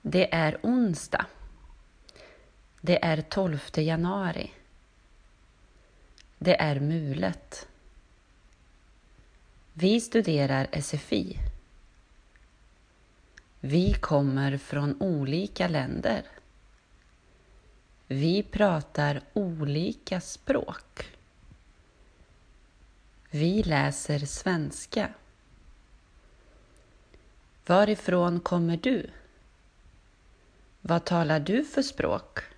Det är onsdag. Det är 12 januari. Det är mulet. Vi studerar SFI. Vi kommer från olika länder. Vi pratar olika språk. Vi läser svenska. Varifrån kommer du? Vad talar du för språk?